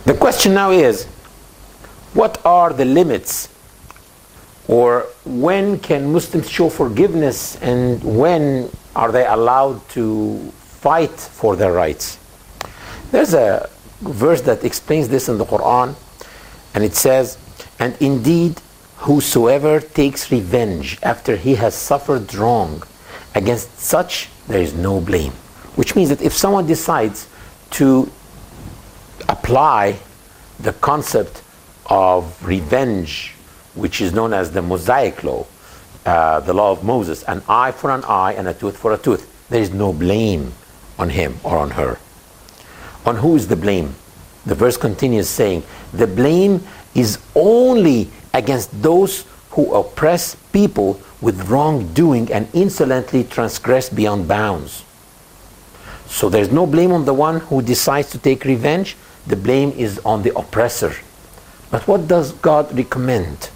The question now is, what are the limits, or when can Muslims show forgiveness, and when are they allowed to fight for their rights? There's a verse that explains this in the Quran, and it says, "And indeed, whosoever takes revenge after he has suffered wrong, against such there is no blame." Which means that if someone decides to apply the concept of revenge, which is known as the Mosaic law, the law of Moses, an eye for an eye and a tooth for a tooth, there is no blame on him or on her. On who is the blame? The verse continues saying, the blame is only against those who oppress people with wrongdoing and insolently transgress beyond bounds. So there's no blame on the one who decides to take revenge. The blame is on the oppressor. But what does God recommend?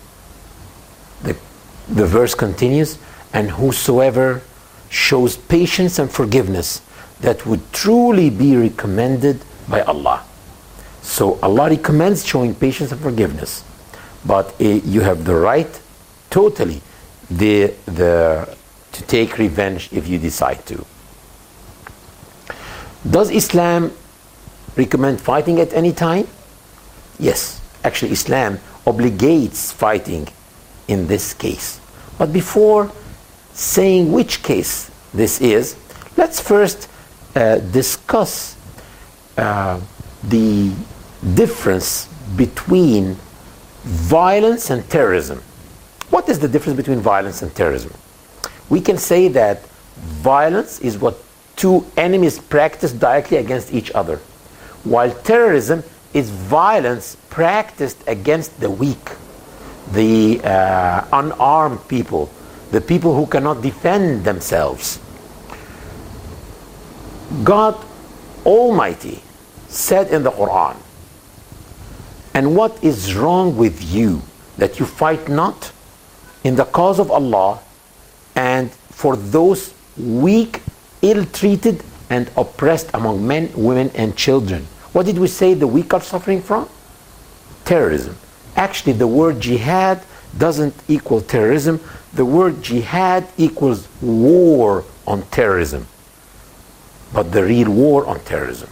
The verse continues, "And whosoever shows patience and forgiveness, that would truly be recommended by Allah." So Allah recommends showing patience and forgiveness, but you have the right totally to take revenge if you decide to. Does Islam recommend fighting at any time? Yes, actually Islam obligates fighting in this case. But before saying which case this is, let's first discuss the difference between violence and terrorism. What is the difference between violence and terrorism? We can say that violence is what two enemies practice directly against each other, while terrorism is violence practiced against the weak, the unarmed people, the people who cannot defend themselves. God Almighty said in the Quran, "And what is wrong with you that you fight not in the cause of Allah and for those weak, ill-treated and oppressed among men, women and children?" What did we say the weak are suffering from? Terrorism. Actually, the word jihad doesn't equal terrorism. The word jihad equals war on terrorism, but the real war on terrorism.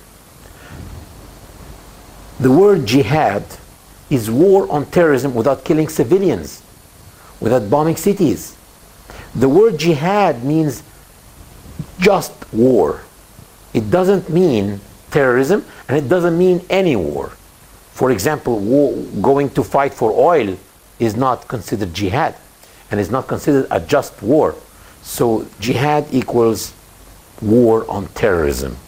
The word jihad is war on terrorism without killing civilians, without bombing cities. The word jihad means just war. It doesn't mean terrorism, and it doesn't mean any war. For example, going to fight for oil is not considered jihad, and is not considered a just war. So jihad equals war on terrorism.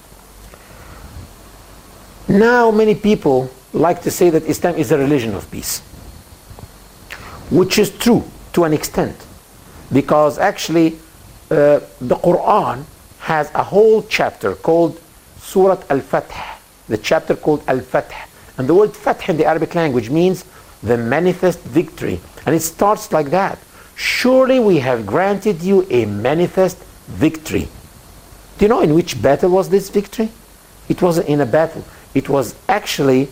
Now many people like to say that Islam is a religion of peace, which is true to an extent, because actually the Quran has a whole chapter called Surah Al-Fath, the chapter called Al-Fath. And the word Fath in the Arabic language means the manifest victory. And it starts like that. Surely we have granted you a manifest victory. Do you know in which battle was this victory? It wasn't in a battle. It was actually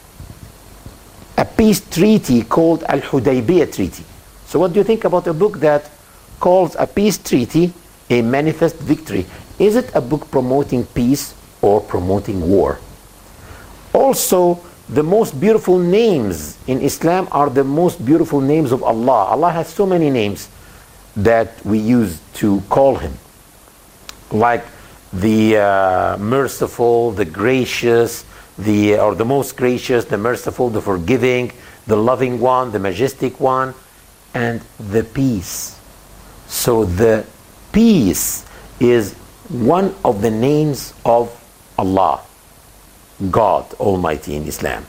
a peace treaty called Al-Hudaybiyah Treaty. So what do you think about a book that calls a peace treaty a manifest victory? Is it a book promoting peace or promoting war? Also, the most beautiful names in Islam are the most beautiful names of Allah. Allah has so many names that we use to call Him, like the merciful, the gracious, or the most gracious, the merciful, the forgiving, the loving one, the majestic one, and the peace. So the peace is one of the names of Allah, God Almighty in Islam.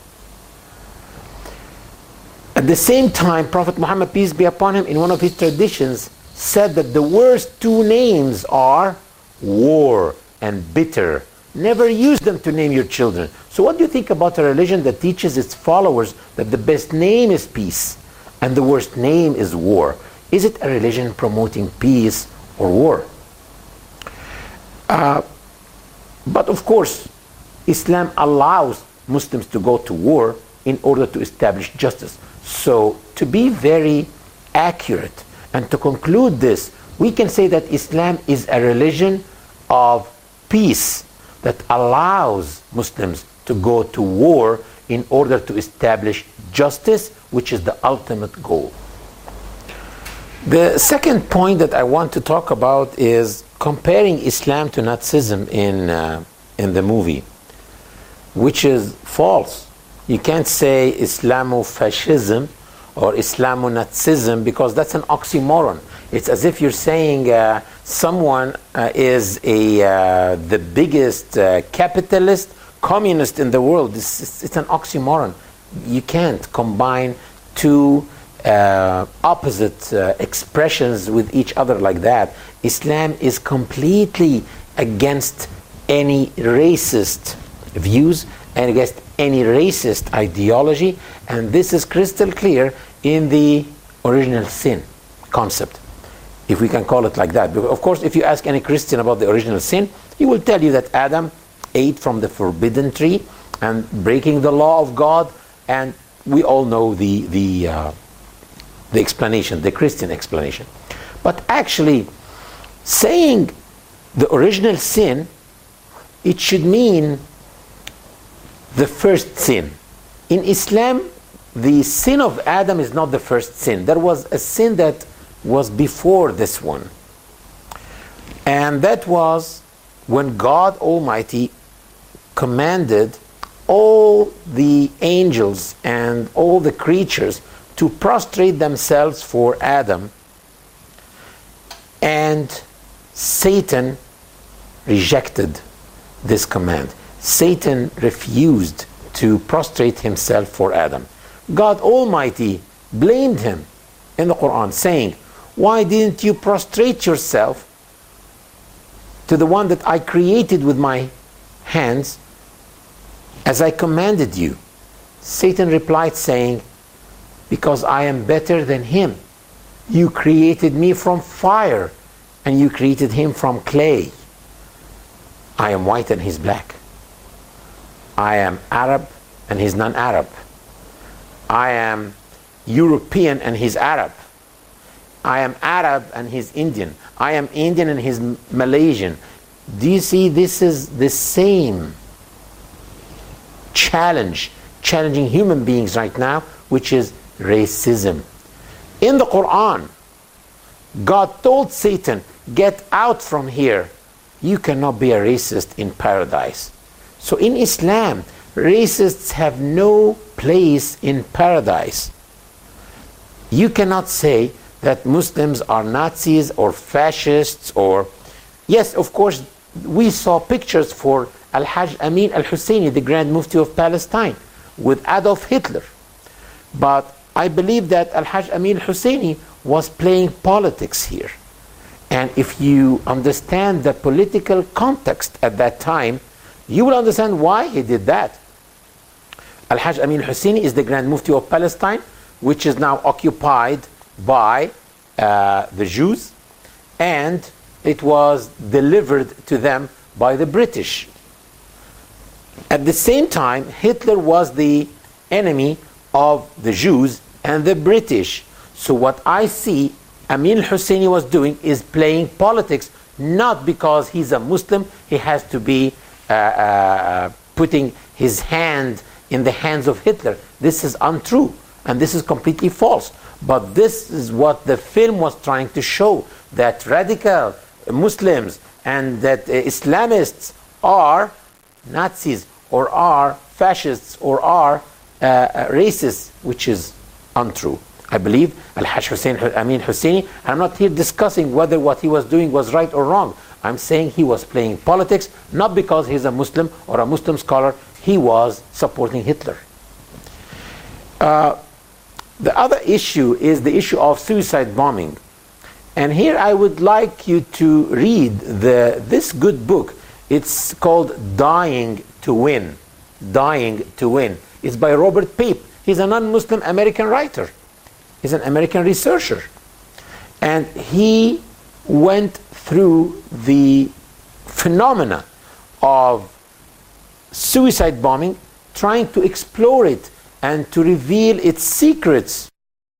At the same time, Prophet Muhammad, peace be upon him, in one of his traditions said that the worst two names are war and bitter. Never use them to name your children. So what do you think about a religion that teaches its followers that the best name is peace and the worst name is war? Is it a religion promoting peace or war? But of course, Islam allows Muslims to go to war in order to establish justice. So to be very accurate and to conclude this, we can say that Islam is a religion of peace that allows Muslims to go to war in order to establish justice, which is the ultimate goal. The second point that I want to talk about is comparing Islam to Nazism in the movie, which is false. You can't say Islamofascism or Islamo-Nazism because that's an oxymoron. It's as if you're saying someone is the biggest capitalist, communist in the world. It's an oxymoron. You can't combine two opposite expressions with each other like that. Islam is completely against any racist views and against any racist ideology, and this is crystal clear in the original sin concept, if we can call it like that. Because of course, if you ask any Christian about the original sin, he will tell you that Adam ate from the forbidden tree and breaking the law of God, and we all know the explanation, the Christian explanation. But actually, saying the original sin, it should mean the first sin. In Islam, the sin of Adam is not the first sin. There was a sin that was before this one. And that was when God Almighty commanded all the angels and all the creatures to prostrate themselves for Adam, and Satan rejected this command. Satan refused to prostrate himself for Adam. God Almighty blamed him in the Quran, saying, "Why didn't you prostrate yourself to the one that I created with my hands as I commanded you?" Satan replied saying, "Because I am better than him. You created me from fire and you created him from clay. I am white and he's black. I am Arab and he's non-Arab. I am European and he's Arab. I am Arab and he's Indian. I am Indian and he's Malaysian." Do you see, this is the same challenging human beings right now, which is racism. In the Quran, God told Satan, "Get out from here. You cannot be a racist in paradise." So in Islam, racists have no place in paradise. You cannot say that Muslims are Nazis or fascists or... Yes, of course, we saw pictures for Al-Hajj Amin al-Husseini, the Grand Mufti of Palestine, with Adolf Hitler. But I believe that Al-Hajj Amin al-Husseini was playing politics here. And if you understand the political context at that time, you will understand why he did that. Al-Hajj Amin al-Husseini is the Grand Mufti of Palestine, which is now occupied by the Jews, and it was delivered to them by the British. At the same time, Hitler was the enemy of the Jews and the British. So what I see Amin al-Husseini was doing is playing politics, not because he's a Muslim, he has to be putting his hand in the hands of Hitler. This is untrue, and this is completely false. But this is what the film was trying to show, that radical Muslims and that Islamists are Nazis or are fascists or are racists, which is untrue. I believe Al-Hajj Amin Husseini, I'm not here discussing whether what he was doing was right or wrong. I'm saying he was playing politics, not because he's a Muslim or a Muslim scholar. He was supporting Hitler. The other issue is the issue of suicide bombing. And here I would like you to read this good book. It's called Dying to Win. Dying to Win. It's by Robert Pape. He's a non-Muslim American writer. He's an American researcher. And he went through the phenomena of suicide bombing trying to explore it and to reveal its secrets.